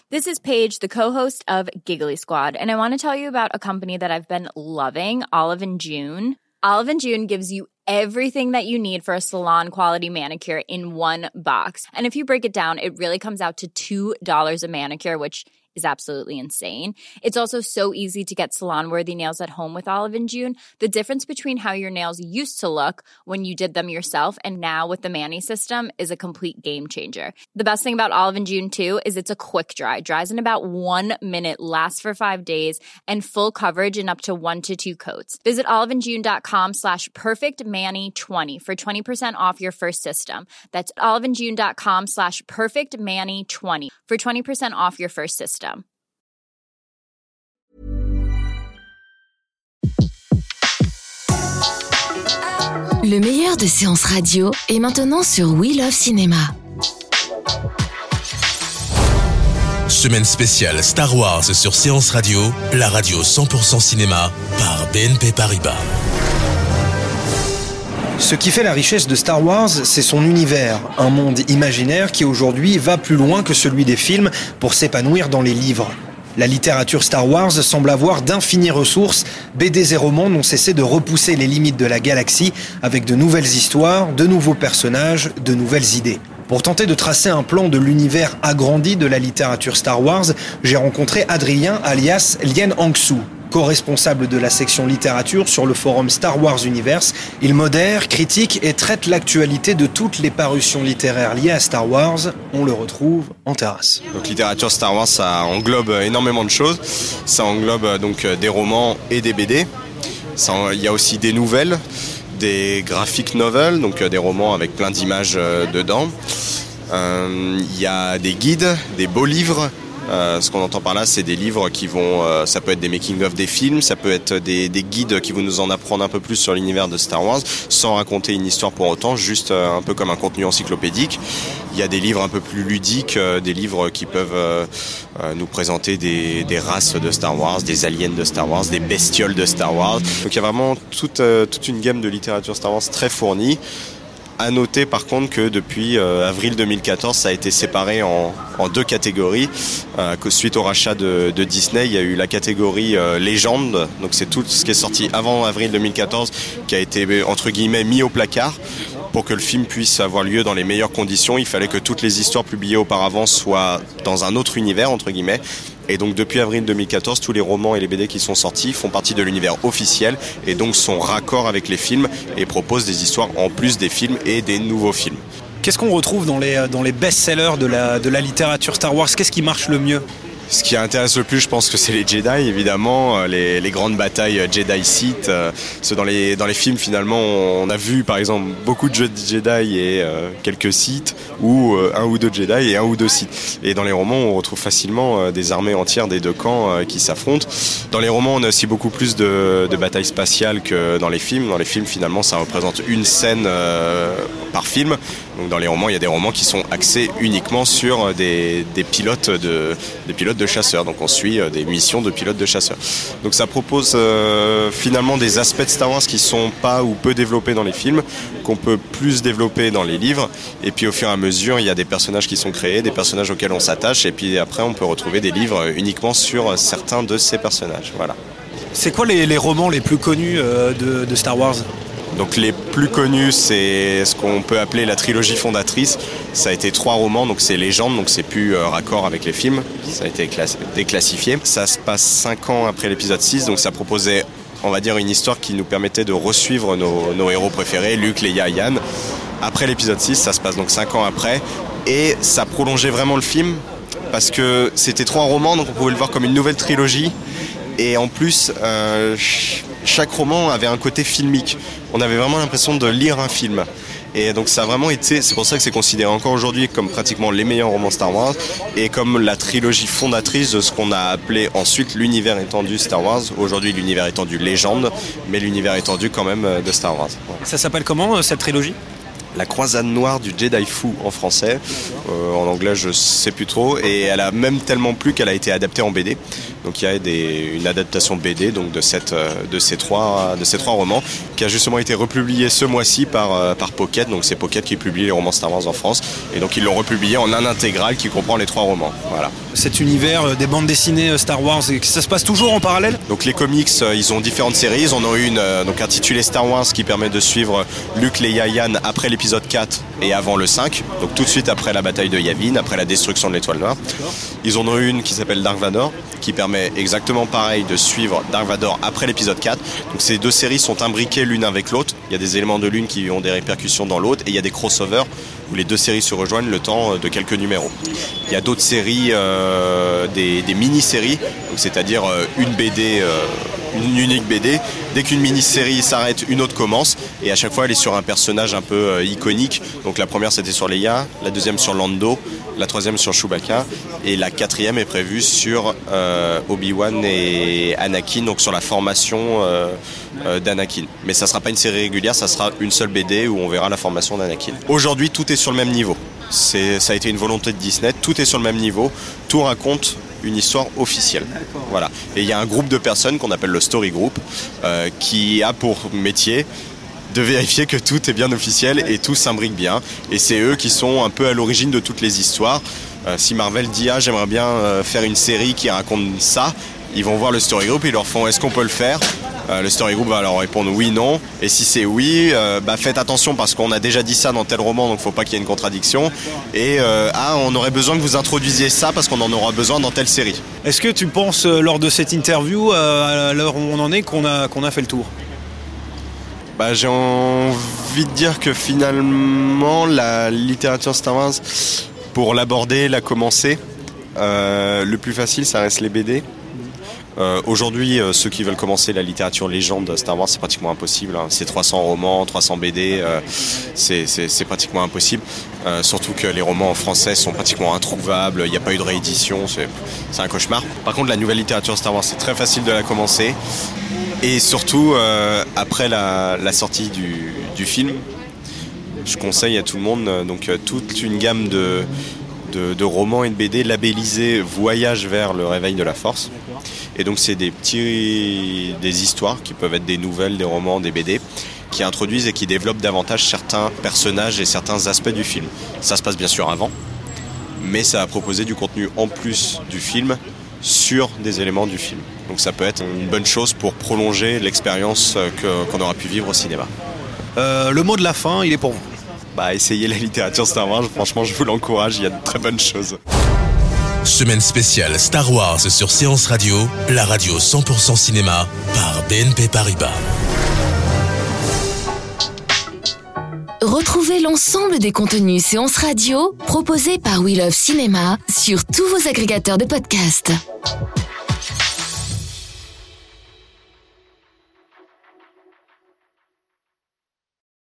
This is Paige, the co-host of Giggly Squad, and I want to tell you about a company that I've been loving, Olive & June. Olive & June gives you everything that you need for a salon-quality manicure in one box. And if you break it down, it really comes out to $2 a manicure, which is absolutely insane. It's also so easy to get salon-worthy nails at home with Olive & June. The difference between how your nails used to look when you did them yourself and now with the Mani system is a complete game changer. The best thing about Olive & June, too, is it's a quick dry. Dries in about 1 minute, lasts for 5 days, and full coverage in up to 1 to 2 coats. Visit oliveandjune.com/perfectmani20 for 20% off your first system. That's oliveandjune.com/perfectmani20 for 20% off your first system. Le meilleur de séances radio est maintenant sur We Love Cinéma. Semaine spéciale Star Wars sur Séance Radio, la radio 100% cinéma par BNP Paribas. Ce qui fait la richesse de Star Wars, c'est son univers, un monde imaginaire qui aujourd'hui va plus loin que celui des films pour s'épanouir dans les livres. La littérature Star Wars semble avoir d'infinies ressources. BDs et romans n'ont cessé de repousser les limites de la galaxie avec de nouvelles histoires, de nouveaux personnages, de nouvelles idées. Pour tenter de tracer un plan de l'univers agrandi de la littérature Star Wars, j'ai rencontré Adrien alias Lien Hangsu, co-responsable de la section littérature sur le forum Star Wars Universe. Il modère, critique et traite l'actualité de toutes les parutions littéraires liées à Star Wars. On le retrouve en terrasse. Donc littérature Star Wars, ça englobe énormément de choses. Ça englobe donc des romans et des BD. Il y a aussi des nouvelles, des graphic novels, donc des romans avec plein d'images dedans. Il y a des guides, des beaux livres. Ce qu'on entend par là, c'est des livres qui vont, ça peut être des making-of des films, ça peut être des guides qui vont nous en apprendre un peu plus sur l'univers de Star Wars, sans raconter une histoire pour autant, juste un peu comme un contenu encyclopédique. Il y a des livres un peu plus ludiques, des livres qui peuvent nous présenter des races de Star Wars, des aliens de Star Wars, des bestioles de Star Wars. Donc il y a vraiment toute une gamme de littérature Star Wars très fournie. À noter par contre que depuis avril 2014, ça a été séparé en 2 catégories. Que suite au rachat de Disney, il y a eu la catégorie légende, donc c'est tout ce qui est sorti avant avril 2014 qui a été entre guillemets mis au placard. Pour que le film puisse avoir lieu dans les meilleures conditions, il fallait que toutes les histoires publiées auparavant soient dans un autre univers, entre guillemets. Et donc depuis avril 2014, tous les romans et les BD qui sont sortis font partie de l'univers officiel et donc sont raccords avec les films et proposent des histoires en plus des films et des nouveaux films. Qu'est-ce qu'on retrouve dans les best-sellers de la littérature Star Wars ? Qu'est-ce qui marche le mieux ? Ce qui intéresse le plus, je pense que c'est les Jedi, évidemment, les grandes batailles Jedi-Sith. Dans les films, finalement, on a vu, par exemple, beaucoup de Jedi et quelques Sith, ou un ou deux Jedi et un ou deux Sith. Et dans les romans, on retrouve facilement des armées entières des 2 camps qui s'affrontent. Dans les romans, on a aussi beaucoup plus de batailles spatiales que dans les films. Dans les films, finalement, ça représente une scène par film. Donc dans les romans, il y a des romans qui sont axés uniquement sur des pilotes de chasseurs. Donc on suit des missions de pilotes de chasseurs. Donc ça propose finalement des aspects de Star Wars qui sont pas ou peu développés dans les films, qu'on peut plus développer dans les livres. Et puis au fur et à mesure, il y a des personnages qui sont créés, des personnages auxquels on s'attache. Et puis après, on peut retrouver des livres uniquement sur certains de ces personnages. Voilà. C'est quoi les romans les plus connus de Star Wars ? Donc les plus connus, c'est ce qu'on peut appeler la trilogie fondatrice. Ça a été 3 romans, donc c'est Légende, donc c'est plus raccord avec les films. Ça a été déclassifié. Ça se passe 5 ans après l'épisode 6, donc ça proposait, on va dire, une histoire qui nous permettait de resuivre nos héros préférés, Luke, Leia, Yann. Après l'épisode 6, ça se passe donc 5 ans après. Et ça prolongeait vraiment le film, parce que c'était 3 romans, donc on pouvait le voir comme une nouvelle trilogie. Et en plus, chaque roman avait un côté filmique. On avait vraiment l'impression de lire un film. Et donc ça a vraiment été, c'est pour ça que c'est considéré encore aujourd'hui comme pratiquement les meilleurs romans Star Wars et comme la trilogie fondatrice de ce qu'on a appelé ensuite l'univers étendu Star Wars. Aujourd'hui l'univers étendu Légende, mais l'univers étendu quand même de Star Wars. Ouais. Ça s'appelle comment cette trilogie ? La croisade noire du Jedi fou en français. En anglais, je sais plus trop. Et elle a même tellement plu qu'elle a été adaptée en BD. Donc il y a une adaptation BD donc de ces trois romans qui a justement été republié ce mois-ci par Pocket. Donc c'est Pocket qui publie les romans Star Wars en France et donc ils l'ont republié en un intégral qui comprend les 3 romans. Voilà. Cet univers des bandes dessinées Star Wars, ça se passe toujours en parallèle ? Donc les comics, ils ont différentes séries. Ils en ont une donc intitulée Star Wars qui permet de suivre Luke, Leia, Han après l'épisode 4 et avant le 5. Donc tout de suite après la bataille de Yavin, après la destruction de l'étoile noire. Ils en ont une qui s'appelle Dark Vador qui permet exactement pareil de suivre Dark Vador après l'épisode 4. Donc ces 2 séries sont imbriquées l'une avec l'autre. Il y a des éléments de l'une qui ont des répercussions dans l'autre et il y a des crossovers où les 2 séries se rejoignent le temps de quelques numéros. Il y a d'autres séries, des mini-séries, c'est-à-dire une BD, une unique BD. Dès qu'une mini-série s'arrête, une autre commence et à chaque fois elle est sur un personnage un peu iconique. Donc la première c'était sur Leia, la deuxième sur Lando, la troisième sur Chewbacca et la 4e est prévue sur Obi-Wan et Anakin, donc sur la formation d'Anakin. Mais ça sera pas une série régulière, ça sera une seule BD où on verra la formation d'Anakin. Aujourd'hui tout est sur le même niveau. Ça a été une volonté de Disney, tout est sur le même niveau, tout raconte une histoire officielle. Voilà. Et il y a un groupe de personnes qu'on appelle le Story Group qui a pour métier de vérifier que tout est bien officiel et tout s'imbrique bien. Et c'est eux qui sont un peu à l'origine de toutes les histoires. Si Marvel dit « j'aimerais bien faire une série qui raconte ça », ils vont voir le Story Group et ils leur font « est-ce qu'on peut le faire ?» Le Story Group va leur répondre oui, non. Et si c'est oui, faites attention parce qu'on a déjà dit ça dans tel roman, donc faut pas qu'il y ait une contradiction. Et on aurait besoin que vous introduisiez ça parce qu'on en aura besoin dans telle série. Est-ce que tu penses lors de cette interview, à l'heure où on en est, qu'on a fait le tour ? J'ai envie de dire que finalement la littérature Star Wars, pour l'aborder, la commencer, le plus facile ça reste les BD. Aujourd'hui, ceux qui veulent commencer la littérature légende Star Wars, c'est pratiquement impossible. C'est 300 romans, 300 BD, c'est pratiquement impossible. Surtout que les romans en français sont pratiquement introuvables, il n'y a pas eu de réédition, c'est un cauchemar. Par contre, la nouvelle littérature Star Wars, c'est très facile de la commencer. Et surtout, après la sortie du film, je conseille à tout le monde toute une gamme de romans et de BD labellisés Voyage vers le réveil de la Force. Et donc c'est des histoires qui peuvent être des nouvelles, des romans, des BD qui introduisent et qui développent davantage certains personnages et certains aspects du film. Ça se passe bien sûr avant, mais ça va proposer du contenu en plus du film sur des éléments du film. Donc ça peut être une bonne chose pour prolonger l'expérience qu'on aura pu vivre au cinéma. Le mot de la fin, il est pour vous. Essayez la littérature Star Wars, franchement je vous l'encourage, il y a de très bonnes choses. Semaine spéciale Star Wars sur Séance Radio, la radio 100% cinéma par BNP Paribas. Retrouvez l'ensemble des contenus Séance Radio proposés par We Love Cinéma sur tous vos agrégateurs de podcasts.